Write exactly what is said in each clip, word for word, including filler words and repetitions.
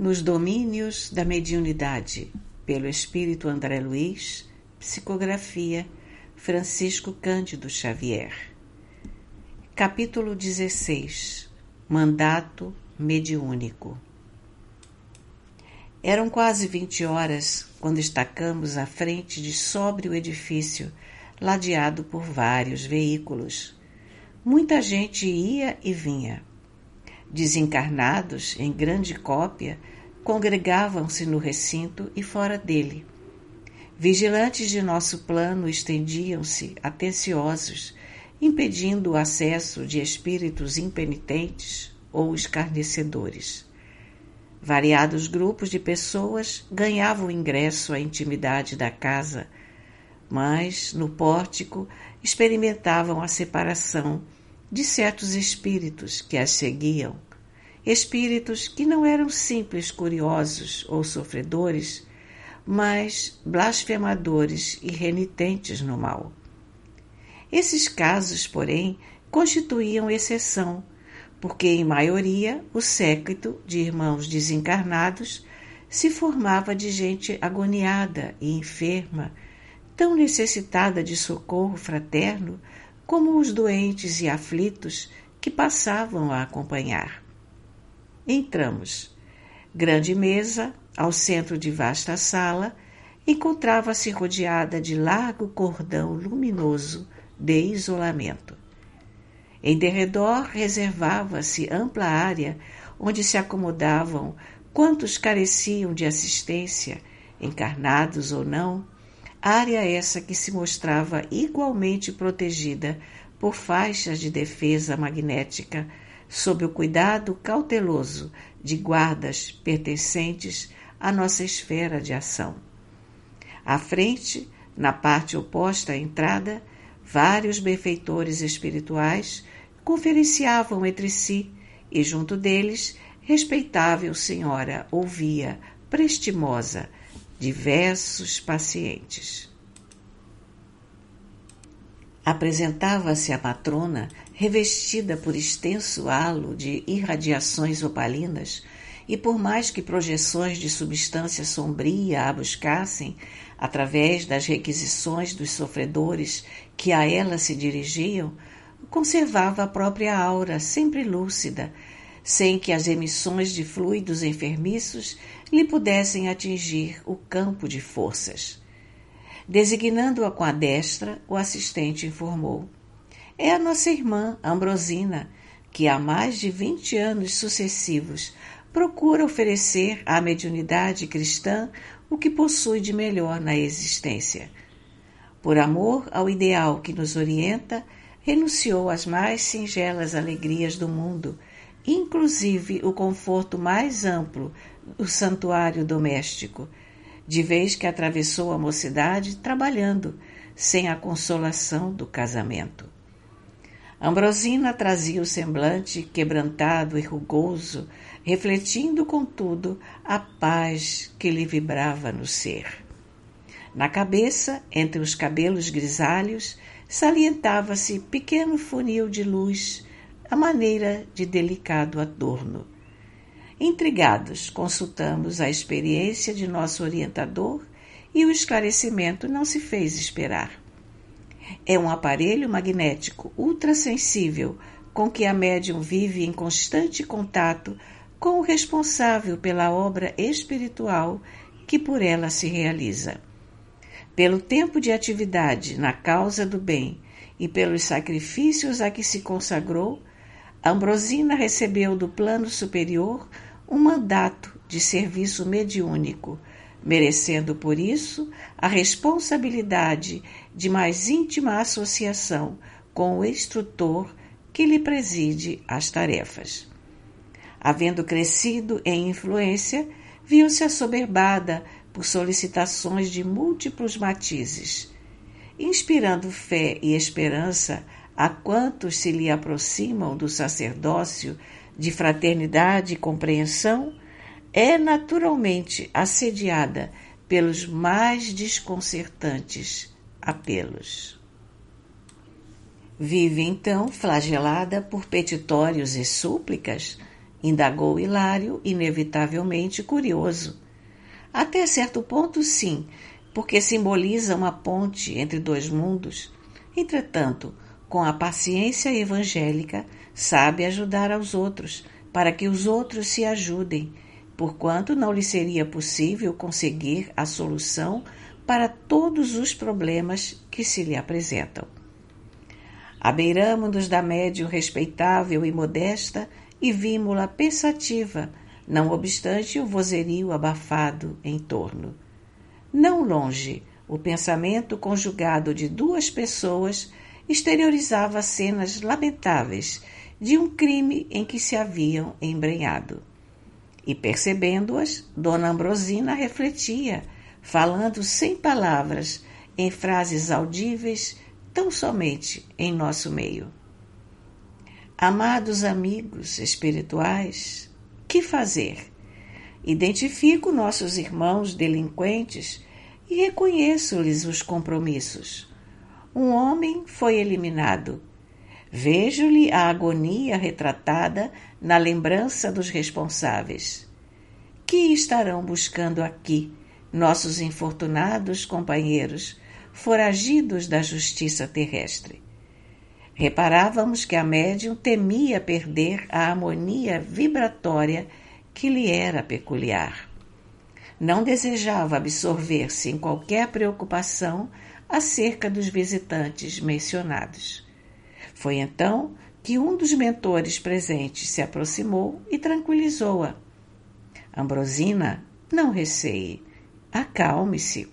Nos domínios da mediunidade, pelo espírito André Luiz, psicografia Francisco Cândido Xavier. Capítulo dezesseis. Mandato mediúnico. Eram quase vinte horas quando estacamos à frente de sóbrio edifício, ladeado por vários veículos. Muita gente ia e vinha. Desencarnados, em grande cópia, congregavam-se no recinto e fora dele. Vigilantes de nosso plano estendiam-se, atenciosos, impedindo o acesso de espíritos impenitentes ou escarnecedores. Variados grupos de pessoas ganhavam ingresso à intimidade da casa, mas, no pórtico, experimentavam a separação de certos espíritos que as seguiam, espíritos que não eram simples curiosos ou sofredores, mas blasfemadores e renitentes no mal. Esses casos, porém, constituíam exceção, porque, em maioria, o séquito de irmãos desencarnados se formava de gente agoniada e enferma, tão necessitada de socorro fraterno como os doentes e aflitos que passavam a acompanhar. Entramos. Grande mesa, ao centro de vasta sala, encontrava-se rodeada de largo cordão luminoso de isolamento. Em derredor reservava-se ampla área onde se acomodavam quantos careciam de assistência, encarnados ou não, área essa que se mostrava igualmente protegida por faixas de defesa magnética, sob o cuidado cauteloso de guardas pertencentes à nossa esfera de ação. À frente, na parte oposta à entrada, vários benfeitores espirituais conferenciavam entre si e, junto deles, respeitável senhora ouvia, prestimosa, diversos pacientes. Apresentava-se a matrona, revestida por extenso halo de irradiações opalinas, e por mais que projeções de substância sombria a buscassem, através das requisições dos sofredores que a ela se dirigiam, conservava a própria aura sempre lúcida, sem que as emissões de fluidos enfermiços lhe pudessem atingir o campo de forças. Designando-a com a destra, o assistente informou: é a nossa irmã Ambrosina, que há mais de vinte anos sucessivos procura oferecer à mediunidade cristã o que possui de melhor na existência. Por amor ao ideal que nos orienta, renunciou às mais singelas alegrias do mundo, inclusive o conforto mais amplo do santuário doméstico, de vez que atravessou a mocidade trabalhando, sem a consolação do casamento. Ambrosina trazia o semblante quebrantado e rugoso, refletindo, contudo, a paz que lhe vibrava no ser. Na cabeça, entre os cabelos grisalhos, salientava-se pequeno funil de luz, à maneira de delicado adorno. Intrigados, consultamos a experiência de nosso orientador e o esclarecimento não se fez esperar. É um aparelho magnético ultrassensível com que a médium vive em constante contato com o responsável pela obra espiritual que por ela se realiza. Pelo tempo de atividade na causa do bem e pelos sacrifícios a que se consagrou, Ambrosina recebeu do plano superior um mandato de serviço mediúnico, merecendo por isso a responsabilidade de mais íntima associação com o instrutor que lhe preside as tarefas. Havendo crescido em influência, viu-se assoberbada por solicitações de múltiplos matizes, inspirando fé e esperança a quantos se lhe aproximam do sacerdócio de fraternidade e compreensão, é naturalmente assediada pelos mais desconcertantes apelos. Vive, então, flagelada por petitórios e súplicas? indagou Hilário, inevitavelmente curioso. Até certo ponto, sim, porque simboliza uma ponte entre dois mundos. Entretanto, com a paciência evangélica, sabe ajudar aos outros, para que os outros se ajudem, porquanto não lhe seria possível conseguir a solução para todos os problemas que se lhe apresentam. Abeiramo-nos da médium respeitável e modesta e vimo-la pensativa, não obstante o vozerio abafado em torno. Não longe, o pensamento conjugado de duas pessoas exteriorizava cenas lamentáveis de um crime em que se haviam embrenhado. E percebendo-as, Dona Ambrosina refletia, falando sem palavras, em frases audíveis, tão somente em nosso meio. Amados amigos espirituais, que fazer? Identifico nossos irmãos delinquentes e reconheço-lhes os compromissos. Um homem foi eliminado. Vejo-lhe a agonia retratada na lembrança dos responsáveis. Que estarão buscando aqui nossos infortunados companheiros, foragidos da justiça terrestre? Reparávamos que a médium temia perder a harmonia vibratória que lhe era peculiar. Não desejava absorver-se em qualquer preocupação acerca dos visitantes mencionados. Foi então que um dos mentores presentes se aproximou e tranquilizou-a. Ambrosina, não receie, acalme-se.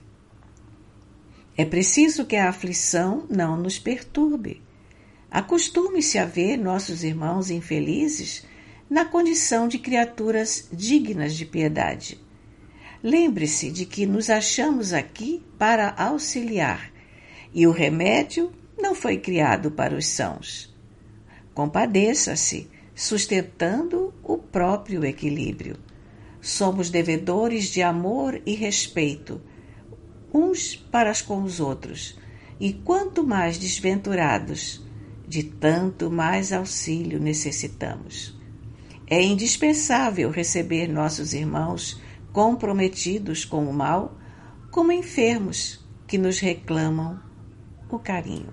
É preciso que a aflição não nos perturbe. Acostume-se a ver nossos irmãos infelizes na condição de criaturas dignas de piedade. Lembre-se de que nos achamos aqui para auxiliar, e o remédio não foi criado para os sãos. Compadeça-se, sustentando o próprio equilíbrio. Somos devedores de amor e respeito, uns para com os outros, e quanto mais desventurados, de tanto mais auxílio necessitamos. É indispensável receber nossos irmãos comprometidos com o mal, como enfermos que nos reclamam o carinho.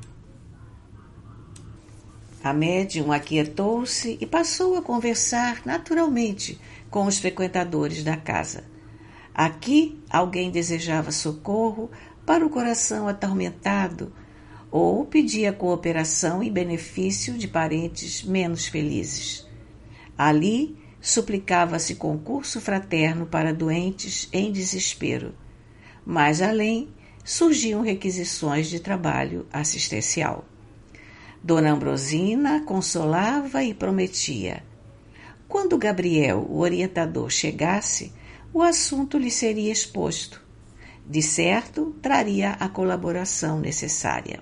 A médium aquietou-se e passou a conversar naturalmente com os frequentadores da casa. Aqui alguém desejava socorro para o coração atormentado ou pedia cooperação e benefício de parentes menos felizes. Ali suplicava-se concurso fraterno para doentes em desespero. Mais além, surgiam requisições de trabalho assistencial. Dona Ambrosina consolava e prometia. Quando Gabriel, o orientador, chegasse, o assunto lhe seria exposto. De certo, traria a colaboração necessária.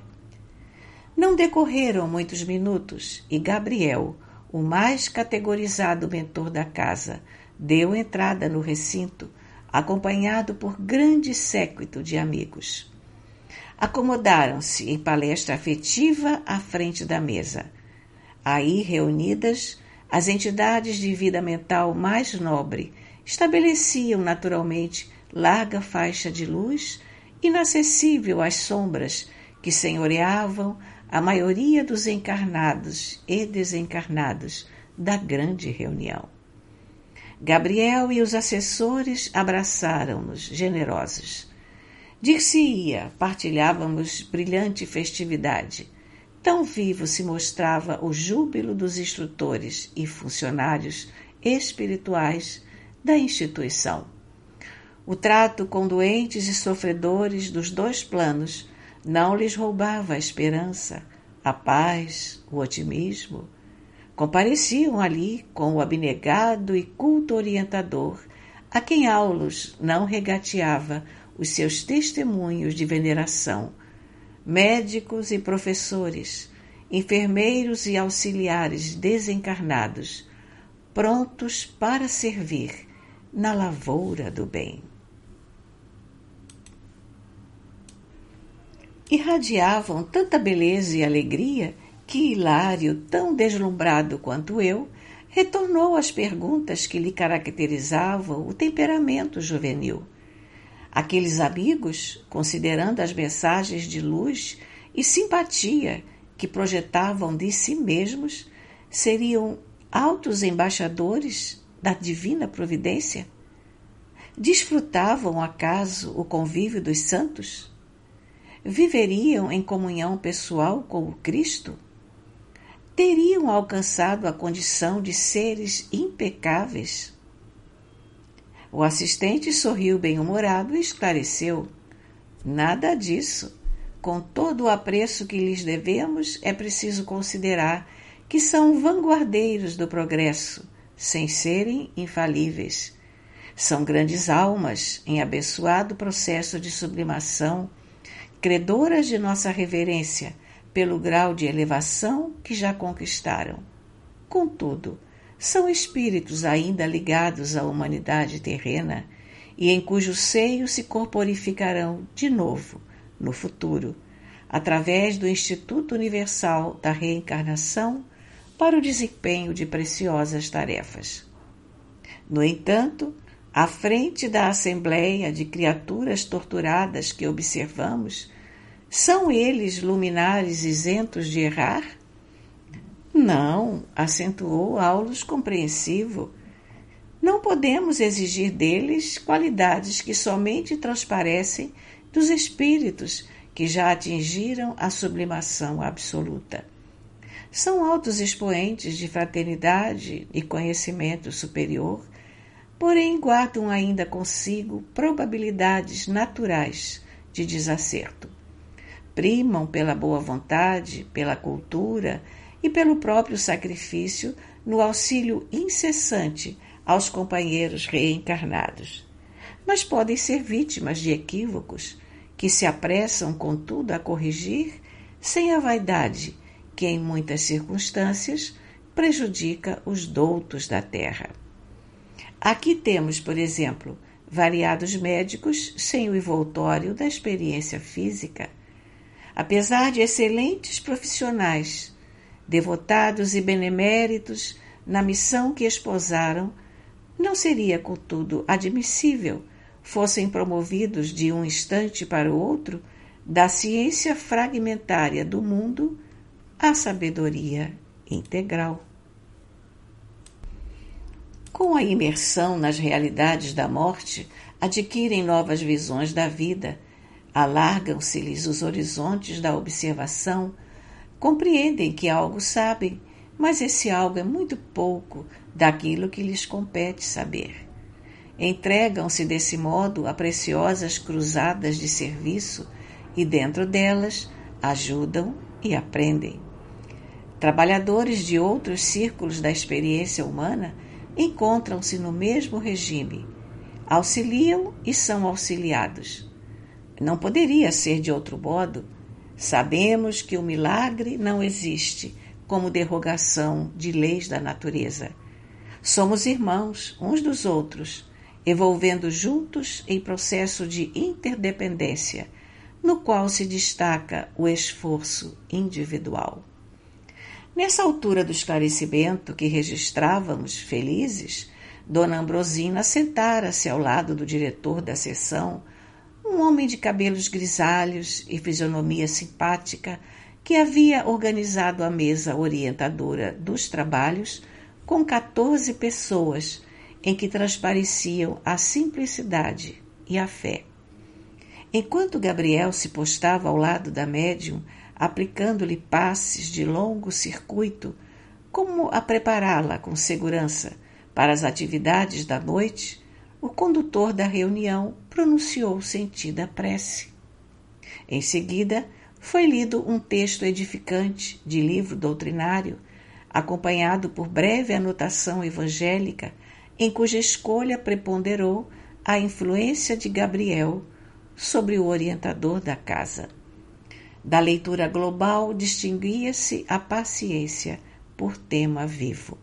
Não decorreram muitos minutos e Gabriel, o mais categorizado mentor da casa, deu entrada no recinto, acompanhado por grande séquito de amigos. Acomodaram-se em palestra afetiva à frente da mesa. Aí, reunidas, as entidades de vida mental mais nobre estabeleciam naturalmente larga faixa de luz inacessível às sombras que senhoreavam a maioria dos encarnados e desencarnados da grande reunião. Gabriel e os assessores abraçaram-nos generosos. Dir-se-ia, partilhávamos brilhante festividade. Tão vivo se mostrava o júbilo dos instrutores e funcionários espirituais da instituição. O trato com doentes e sofredores dos dois planos não lhes roubava a esperança, a paz, o otimismo. Compareciam ali com o abnegado e culto orientador, a quem Aulos não regateava os seus testemunhos de veneração, médicos e professores, enfermeiros e auxiliares desencarnados, prontos para servir na lavoura do bem. Irradiavam tanta beleza e alegria que Hilário, tão deslumbrado quanto eu, retornou às perguntas que lhe caracterizavam o temperamento juvenil. Aqueles amigos, considerando as mensagens de luz e simpatia que projetavam de si mesmos, seriam altos embaixadores da divina providência? Desfrutavam, acaso, o convívio dos santos? Viveriam em comunhão pessoal com o Cristo? Teriam alcançado a condição de seres impecáveis? O assistente sorriu bem-humorado e esclareceu: nada disso. Com todo o apreço que lhes devemos, é preciso considerar que são vanguardeiros do progresso, sem serem infalíveis. São grandes almas em abençoado processo de sublimação, credoras de nossa reverência pelo grau de elevação que já conquistaram. Contudo, são espíritos ainda ligados à humanidade terrena e em cujo seio se corporificarão de novo, no futuro, através do Instituto Universal da Reencarnação para o desempenho de preciosas tarefas. No entanto, à frente da assembleia de criaturas torturadas que observamos, são eles luminares isentos de errar? Não, acentuou Aulus compreensivo. Não podemos exigir deles qualidades que somente transparecem dos espíritos que já atingiram a sublimação absoluta. São altos expoentes de fraternidade e conhecimento superior, porém guardam ainda consigo probabilidades naturais de desacerto. Primam pela boa vontade, pela cultura e pelo próprio sacrifício no auxílio incessante aos companheiros reencarnados. Mas podem ser vítimas de equívocos que se apressam, contudo, a corrigir sem a vaidade que, em muitas circunstâncias, prejudica os doutos da terra. Aqui temos, por exemplo, variados médicos sem o envoltório da experiência física. Apesar de excelentes profissionais, devotados e beneméritos na missão que esposaram, não seria, contudo, admissível fossem promovidos de um instante para o outro da ciência fragmentária do mundo à sabedoria integral. Com a imersão nas realidades da morte, adquirem novas visões da vida, alargam-se-lhes os horizontes da observação, compreendem que algo sabem, mas esse algo é muito pouco daquilo que lhes compete saber. Entregam-se desse modo a preciosas cruzadas de serviço e, dentro delas, ajudam e aprendem. Trabalhadores de outros círculos da experiência humana encontram-se no mesmo regime, auxiliam e são auxiliados. Não poderia ser de outro modo. Sabemos que o milagre não existe como derrogação de leis da natureza. Somos irmãos uns dos outros, evolvendo juntos em processo de interdependência, no qual se destaca o esforço individual. Nessa altura do esclarecimento que registrávamos, felizes, Dona Ambrosina sentara-se ao lado do diretor da sessão, um homem de cabelos grisalhos e fisionomia simpática que havia organizado a mesa orientadora dos trabalhos com quatorze pessoas em que transpareciam a simplicidade e a fé. Enquanto Gabriel se postava ao lado da médium, aplicando-lhe passes de longo circuito, como a prepará-la com segurança para as atividades da noite, o condutor da reunião pronunciou sentida prece. Em seguida, foi lido um texto edificante de livro doutrinário, acompanhado por breve anotação evangélica, em cuja escolha preponderou a influência de Gabriel sobre o orientador da casa. Da leitura global distinguia-se a paciência por tema vivo.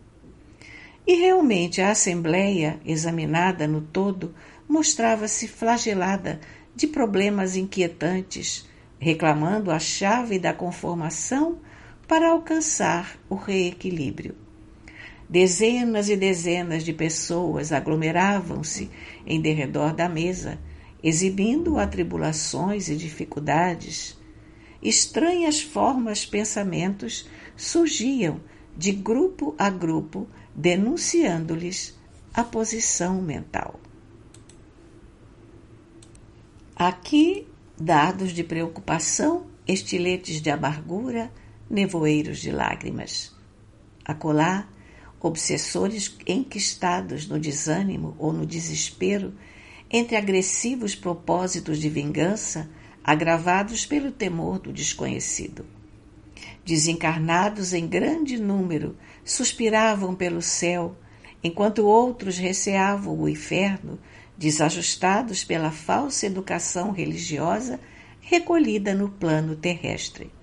E realmente a Assembleia, examinada no todo, mostrava-se flagelada de problemas inquietantes, reclamando a chave da conformação para alcançar o reequilíbrio. Dezenas e dezenas de pessoas aglomeravam-se em derredor da mesa, exibindo atribulações e dificuldades. Estranhas formas, pensamentos surgiam de grupo a grupo, denunciando-lhes a posição mental. Aqui, dardos de preocupação, estiletes de amargura, nevoeiros de lágrimas. Acolá, obsessores enquistados no desânimo ou no desespero, entre agressivos propósitos de vingança, agravados pelo temor do desconhecido. Desencarnados em grande número, suspiravam pelo céu, enquanto outros receavam o inferno, desajustados pela falsa educação religiosa recolhida no plano terrestre.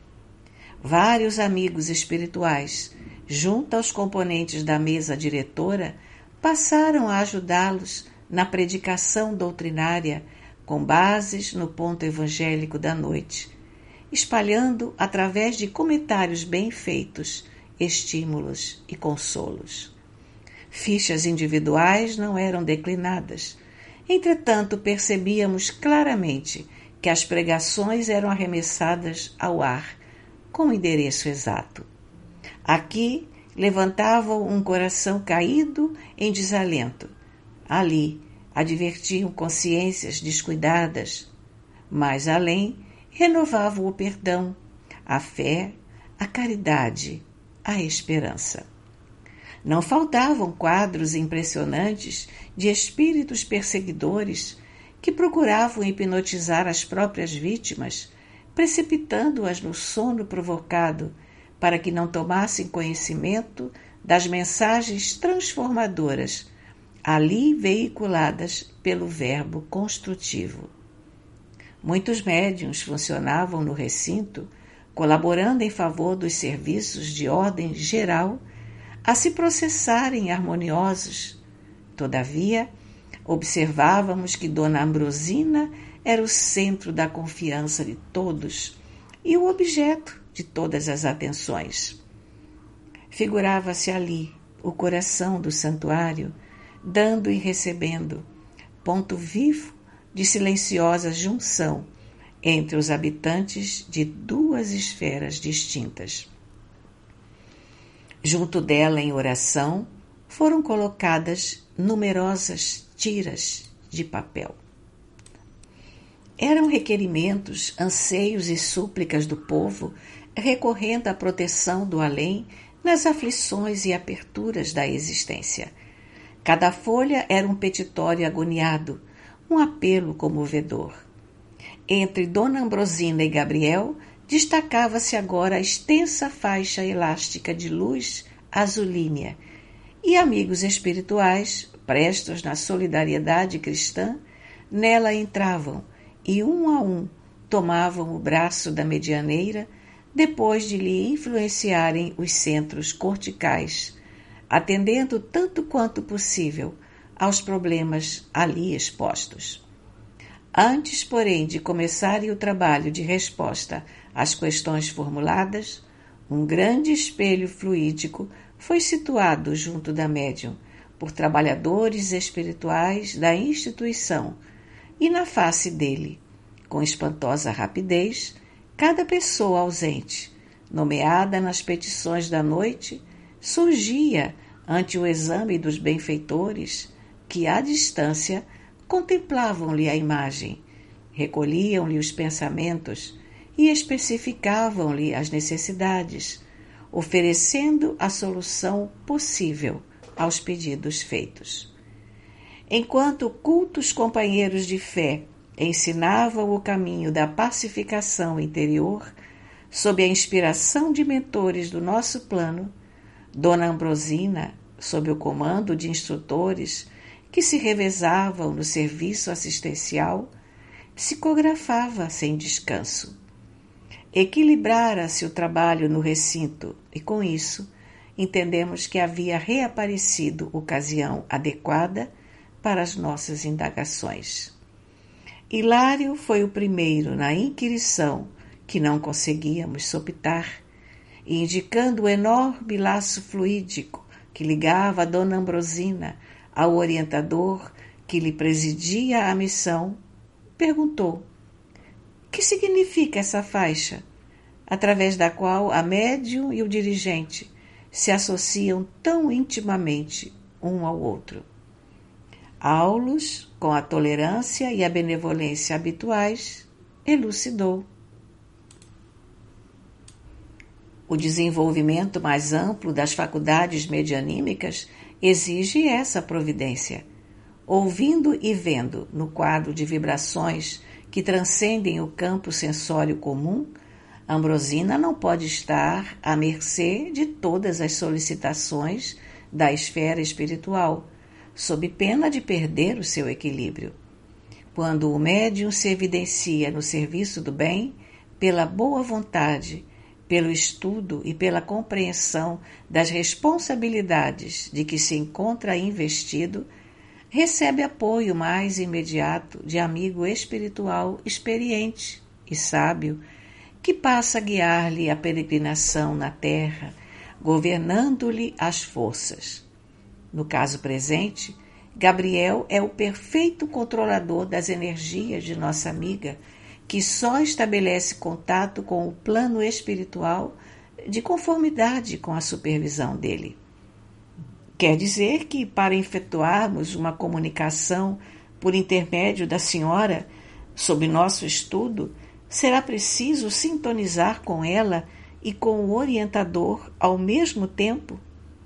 Vários amigos espirituais, junto aos componentes da mesa diretora, passaram a ajudá-los na predicação doutrinária com bases no ponto evangélico da noite, espalhando através de comentários bem feitos, estímulos e consolos. Fichas individuais não eram declinadas. Entretanto, percebíamos claramente que as pregações eram arremessadas ao ar, com o endereço exato. Aqui levantavam um coração caído em desalento. Ali advertiam consciências descuidadas. Mais além, renovavam o perdão, a fé, a caridade, a esperança. Não faltavam quadros impressionantes de espíritos perseguidores que procuravam hipnotizar as próprias vítimas, precipitando-as no sono provocado para que não tomassem conhecimento das mensagens transformadoras ali veiculadas pelo verbo construtivo. Muitos médiuns funcionavam no recinto, colaborando em favor dos serviços de ordem geral a se processarem harmoniosos. Todavia, observávamos que Dona Ambrosina era o centro da confiança de todos e o objeto de todas as atenções. Figurava-se ali o coração do santuário, dando e recebendo, ponto vivo de silenciosa junção entre os habitantes de duas esferas distintas. Junto dela, em oração, foram colocadas numerosas tiras de papel. Eram requerimentos, anseios e súplicas do povo, recorrendo à proteção do além nas aflições e aperturas da existência. Cada folha era um petitório agoniado, um apelo comovedor. Entre Dona Ambrosina e Gabriel, destacava-se agora a extensa faixa elástica de luz azulínea, e amigos espirituais, prestos na solidariedade cristã, nela entravam e, um a um, tomavam o braço da medianeira, depois de lhe influenciarem os centros corticais, atendendo tanto quanto possível aos problemas ali expostos. Antes, porém, de começarem o trabalho de resposta às questões formuladas, um grande espelho fluídico foi situado junto da médium por trabalhadores espirituais da instituição, e na face dele, com espantosa rapidez, cada pessoa ausente, nomeada nas petições da noite, surgia ante o exame dos benfeitores que, à distância, contemplavam-lhe a imagem, recolhiam-lhe os pensamentos e especificavam-lhe as necessidades, oferecendo a solução possível aos pedidos feitos. Enquanto cultos companheiros de fé ensinavam o caminho da pacificação interior, sob a inspiração de mentores do nosso plano, Dona Ambrosina, sob o comando de instrutores que se revezavam no serviço assistencial, psicografava sem descanso. Equilibrara-se o trabalho no recinto e, com isso, entendemos que havia reaparecido ocasião adequada para as nossas indagações. Hilário foi o primeiro na inquirição que não conseguíamos sopitar, e indicando o enorme laço fluídico que ligava a Dona Ambrosina ao orientador que lhe presidia a missão, perguntou: que significa essa faixa, através da qual a médium e o dirigente se associam tão intimamente um ao outro? Aulus, com a tolerância e a benevolência habituais, elucidou. O desenvolvimento mais amplo das faculdades medianímicas exige essa providência. Ouvindo e vendo no quadro de vibrações que transcendem o campo sensório comum, Ambrosina não pode estar à mercê de todas as solicitações da esfera espiritual, sob pena de perder o seu equilíbrio. Quando o médium se evidencia no serviço do bem, pela boa vontade, pelo estudo e pela compreensão das responsabilidades de que se encontra investido, recebe apoio mais imediato de amigo espiritual experiente e sábio, que passa a guiar-lhe a peregrinação na terra, governando-lhe as forças. No caso presente, Gabriel é o perfeito controlador das energias de nossa amiga, que só estabelece contato com o plano espiritual de conformidade com a supervisão dele. Quer dizer que, para efetuarmos uma comunicação por intermédio da senhora, sob nosso estudo, será preciso sintonizar com ela e com o orientador ao mesmo tempo?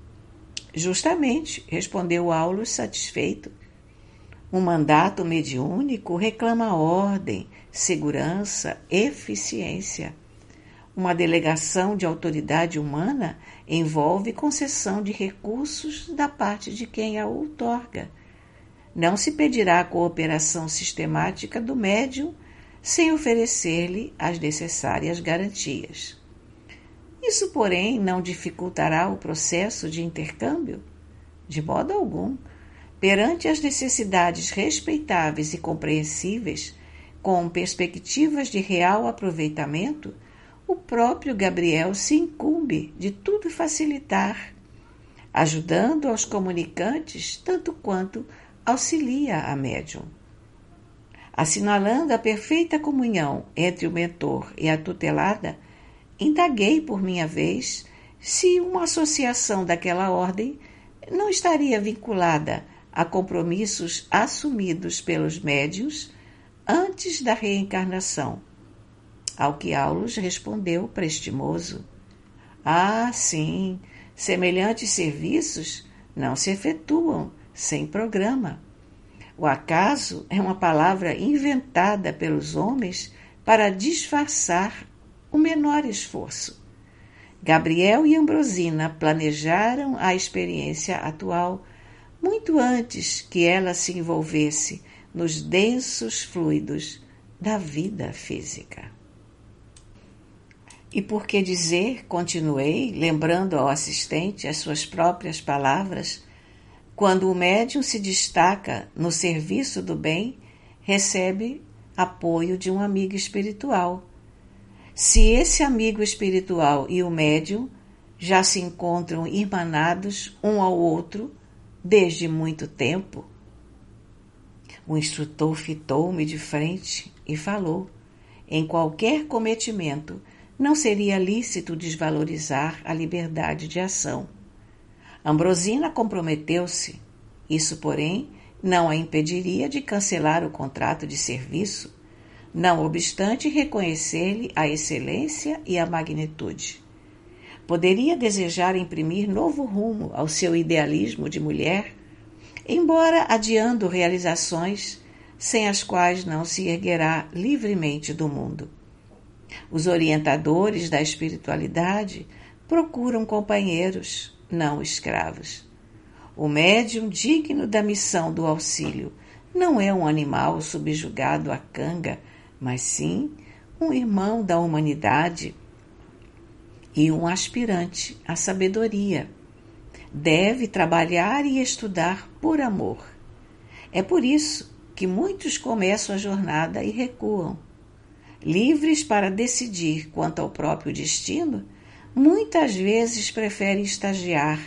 Justamente, respondeu Aulus satisfeito. Um mandato mediúnico reclama ordem, segurança, eficiência. Uma delegação de autoridade humana envolve concessão de recursos da parte de quem a outorga. Não se pedirá a cooperação sistemática do médium sem oferecer-lhe as necessárias garantias. Isso, porém, não dificultará o processo de intercâmbio? De modo algum. Perante as necessidades respeitáveis e compreensíveis, com perspectivas de real aproveitamento, o próprio Gabriel se incumbe de tudo facilitar, ajudando aos comunicantes tanto quanto auxilia a médium. Assinalando a perfeita comunhão entre o mentor e a tutelada, indaguei por minha vez se uma associação daquela ordem não estaria vinculada a compromissos assumidos pelos médiuns antes da reencarnação. Ao que Aulus respondeu prestimoso: Ah, sim, semelhantes serviços não se efetuam sem programa. O acaso é uma palavra inventada pelos homens para disfarçar o menor esforço. Gabriel e Ambrosina planejaram a experiência atual muito antes que ela se envolvesse nos densos fluidos da vida física. E por que dizer, continuei, lembrando ao assistente as suas próprias palavras, quando o médium se destaca no serviço do bem, recebe apoio de um amigo espiritual. Se esse amigo espiritual e o médium já se encontram irmanados um ao outro desde muito tempo, o instrutor fitou-me de frente e falou: em qualquer cometimento, não seria lícito desvalorizar a liberdade de ação. Ambrosina comprometeu-se. Isso, porém, não a impediria de cancelar o contrato de serviço, não obstante reconhecer-lhe a excelência e a magnitude. Poderia desejar imprimir novo rumo ao seu idealismo de mulher, embora adiando realizações sem as quais não se erguerá livremente do mundo. Os orientadores da espiritualidade procuram companheiros, não escravos. O médium digno da missão do auxílio não é um animal subjugado à canga, mas sim um irmão da humanidade e um aspirante à sabedoria. Deve trabalhar e estudar por amor. É por isso que muitos começam a jornada e recuam. Livres para decidir quanto ao próprio destino, muitas vezes preferem estagiar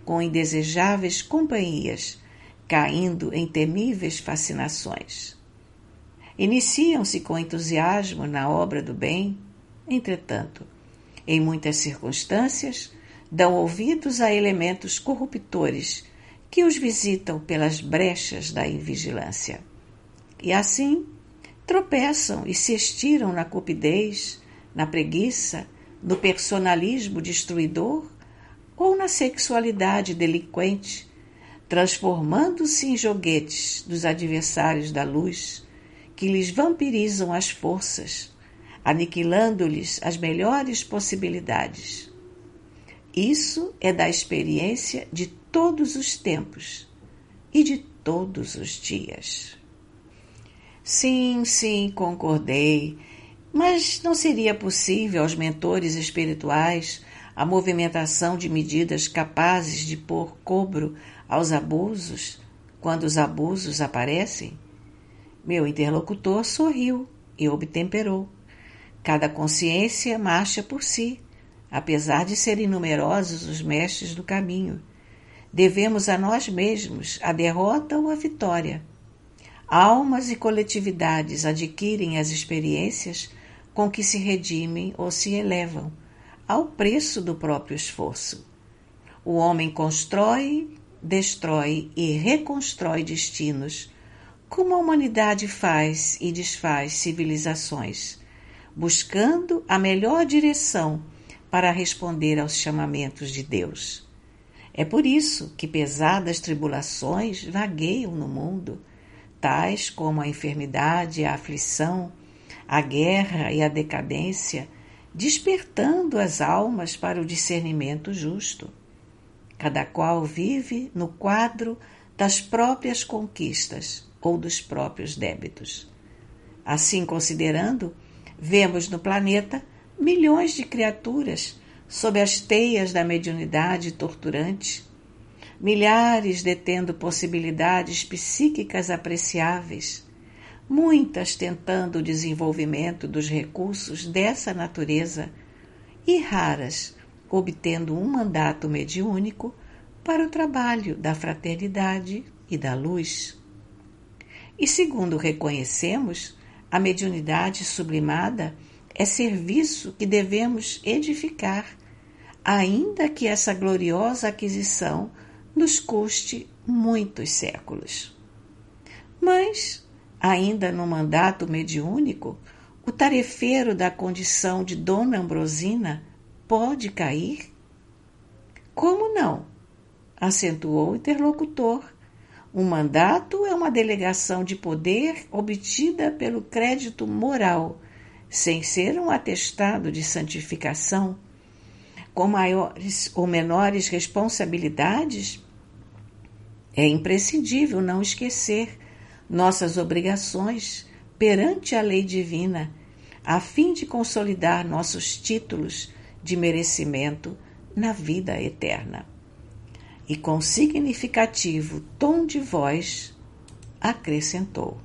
com indesejáveis companhias, caindo em temíveis fascinações. Iniciam-se com entusiasmo na obra do bem, entretanto, em muitas circunstâncias, dão ouvidos a elementos corruptores que os visitam pelas brechas da invigilância. E assim, tropeçam e se estiram na cupidez, na preguiça, no personalismo destruidor ou na sexualidade delinquente, transformando-se em joguetes dos adversários da luz, que lhes vampirizam as forças, aniquilando-lhes as melhores possibilidades. Isso é da experiência de todos os tempos e de todos os dias. Sim, sim, concordei, mas não seria possível aos mentores espirituais a movimentação de medidas capazes de pôr cobro aos abusos quando os abusos aparecem? Meu interlocutor sorriu e obtemperou. Cada consciência marcha por si, apesar de serem numerosos os mestres do caminho. Devemos a nós mesmos a derrota ou a vitória. Almas e coletividades adquirem as experiências com que se redimem ou se elevam, ao preço do próprio esforço. O homem constrói, destrói e reconstrói destinos, como a humanidade faz e desfaz civilizações, buscando a melhor direção para responder aos chamamentos de Deus. É por isso que pesadas tribulações vagueiam no mundo, tais como a enfermidade e a aflição, a guerra e a decadência, despertando as almas para o discernimento justo. Cada qual vive no quadro das próprias conquistas ou dos próprios débitos. Assim considerando, vemos no planeta milhões de criaturas sob as teias da mediunidade torturante, milhares detendo possibilidades psíquicas apreciáveis, muitas tentando o desenvolvimento dos recursos dessa natureza e raras obtendo um mandato mediúnico para o trabalho da fraternidade e da luz. E segundo reconhecemos, a mediunidade sublimada é serviço que devemos edificar, ainda que essa gloriosa aquisição nos custe muitos séculos. Mas, ainda no mandato mediúnico, o tarefeiro da condição de Dona Ambrosina pode cair? Como não? Acentuou o interlocutor. Um mandato é uma delegação de poder obtida pelo crédito moral, sem ser um atestado de santificação, com maiores ou menores responsabilidades. É imprescindível não esquecer nossas obrigações perante a lei divina, a fim de consolidar nossos títulos de merecimento na vida eterna. E com significativo tom de voz, acrescentou: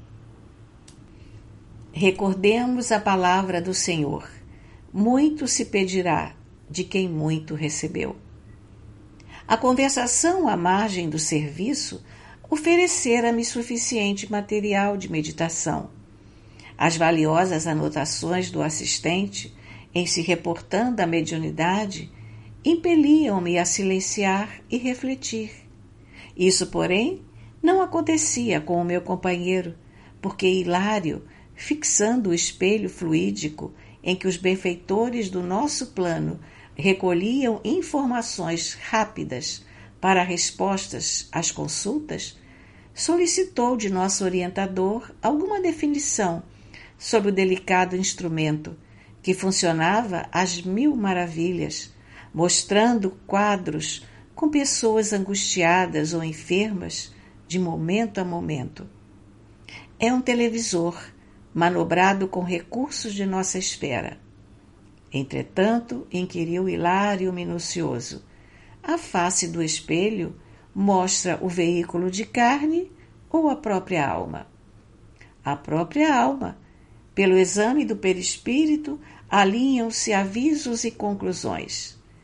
recordemos a palavra do Senhor, muito se pedirá de quem muito recebeu. A conversação à margem do serviço oferecera-me suficiente material de meditação. As valiosas anotações do assistente, em se reportando à mediunidade, impeliam-me a silenciar e refletir. Isso, porém, não acontecia com o meu companheiro, porque Hilário, fixando o espelho fluídico em que os benfeitores do nosso plano recolhiam informações rápidas para respostas às consultas, solicitou de nosso orientador alguma definição sobre o delicado instrumento que funcionava às mil maravilhas, mostrando quadros com pessoas angustiadas ou enfermas de momento a momento. É um televisor manobrado com recursos de nossa esfera. Entretanto, inquiriu Hilário minucioso, a face do espelho mostra o veículo de carne ou a própria alma? A própria alma. Pelo exame do perispírito, alinham-se avisos e conclusões.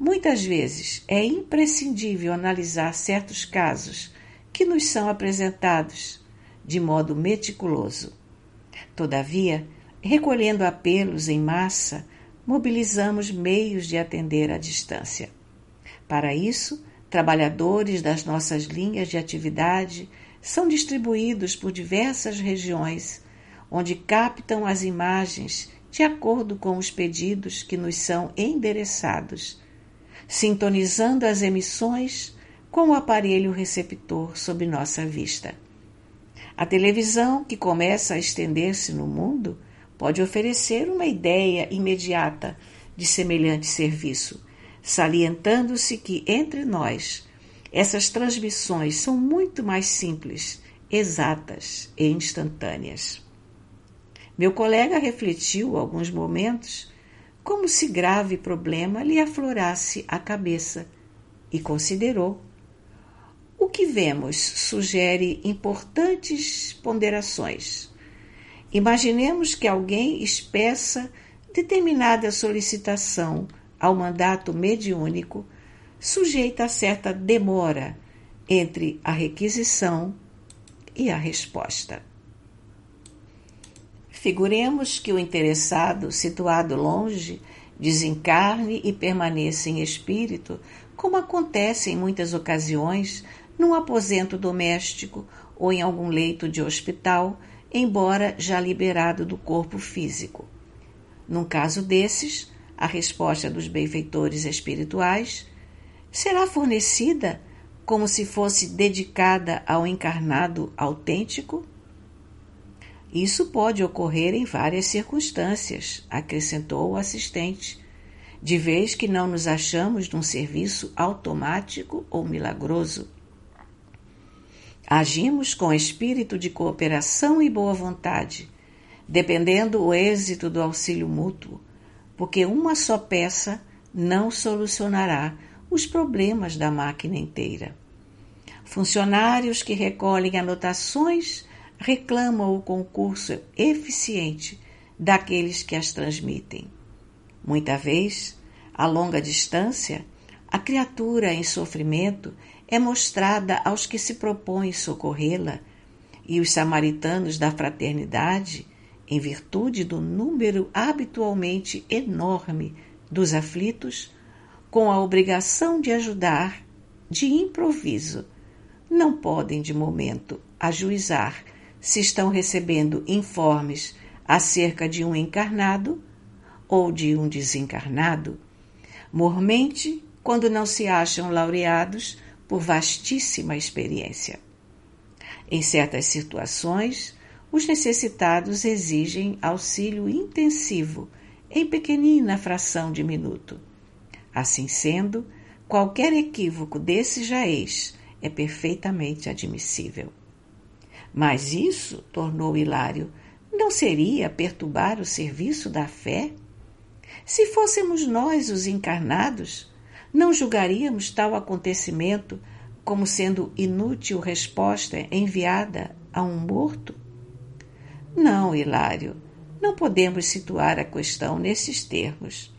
Muitas vezes é imprescindível analisar certos casos que nos são apresentados de modo meticuloso. Todavia, recolhendo apelos em massa, mobilizamos meios de atender à distância. Para isso, trabalhadores das nossas linhas de atividade são distribuídos por diversas regiões, onde captam as imagens de acordo com os pedidos que nos são endereçados, sintonizando as emissões com o aparelho receptor sob nossa vista. A televisão, que começa a estender-se no mundo, pode oferecer uma ideia imediata de semelhante serviço, salientando-se que, entre nós, essas transmissões são muito mais simples, exatas e instantâneas. Meu colega refletiu alguns momentos como se grave problema lhe aflorasse a cabeça e considerou. O que vemos sugere importantes ponderações. Imaginemos que alguém expressa determinada solicitação ao mandato mediúnico, sujeita a certa demora entre a requisição e a resposta. Figuremos que o interessado, situado longe, desencarne e permaneça em espírito, como acontece em muitas ocasiões, num aposento doméstico ou em algum leito de hospital, embora já liberado do corpo físico. Num caso desses, a resposta dos benfeitores espirituais será fornecida como se fosse dedicada ao encarnado autêntico? Isso pode ocorrer em várias circunstâncias, acrescentou o assistente, de vez que não nos achamos num serviço automático ou milagroso. Agimos com espírito de cooperação e boa vontade, dependendo o êxito do auxílio mútuo, porque uma só peça não solucionará os problemas da máquina inteira. Funcionários que recolhem anotações reclamam o concurso eficiente daqueles que as transmitem. Muita vez, a longa distância, a criatura em sofrimento é mostrada aos que se propõem socorrê-la, e os samaritanos da fraternidade, em virtude do número habitualmente enorme dos aflitos, com a obrigação de ajudar, de improviso, não podem de momento ajuizar se estão recebendo informes acerca de um encarnado ou de um desencarnado, mormente quando não se acham laureados por vastíssima experiência. Em certas situações, os necessitados exigem auxílio intensivo em pequenina fração de minuto. Assim sendo, qualquer equívoco desse jaez é perfeitamente admissível. Mas isso, tornou Hilário, não seria perturbar o serviço da fé? Se fôssemos nós os encarnados, não julgaríamos tal acontecimento como sendo inútil resposta enviada a um morto? Não, Hilário, não podemos situar a questão nesses termos.